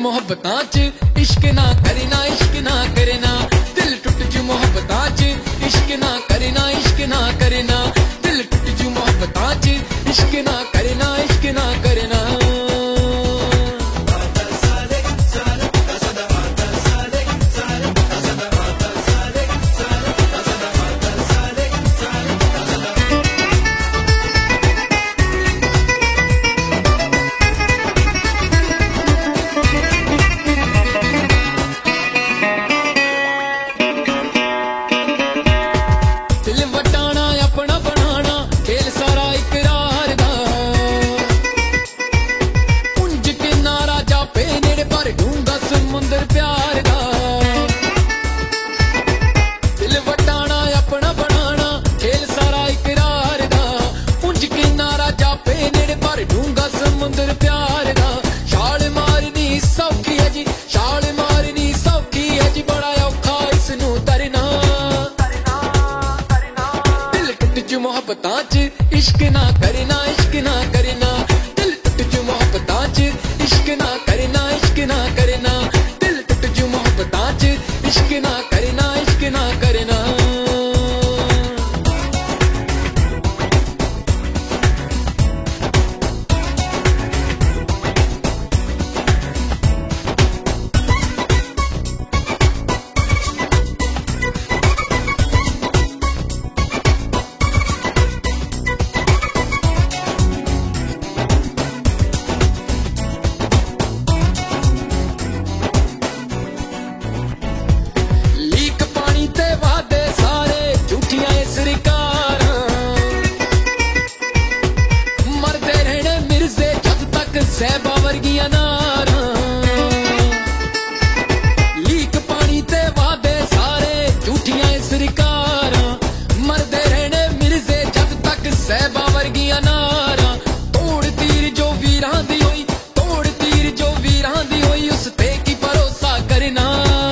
मोहब्बतां च इश्क ना करना, इश्क ना करना, दिल टुट जू मोहब्बतां च इश्क ना करना, इश्क ना करना, दिल टुट जू मोहब्बतां च इश्क ना करना, इश्क ना करना। मोहब्बतां च इश्क ना करना, इश्क ना करना, दिल टुट जू मोहब्बतां च इश्क ना करना, इश्क ना करना, दिल टुट जू मोहब्बतां च इश्क ना करना, इश्क ना करना। सहबा वर्गिया नारा लीक पानी ते वादे सारे झूठियां सरकारा, मरदे रहने मिर्जे जद तक सहबा वर्गिया नारा। तोड़ तीर जो वीरां दी होई, तोड़ तीर जो वीरां दी होई, उस ते की भरोसा करना।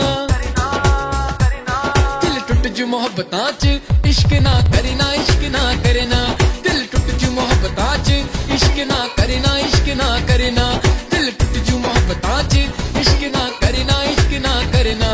दिल टुट जू मोहब्बतां च इश्क ना करना, इश्क ना करना, दिल टुट जू मोहब्बतां च इश्क ना करना, इश्क ना करना, दिल टुट जू मोहब्बतां च इश्क ना करना, इश्क ना करना।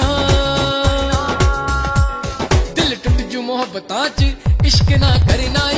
मोहब्बतां च इश्क ना करना,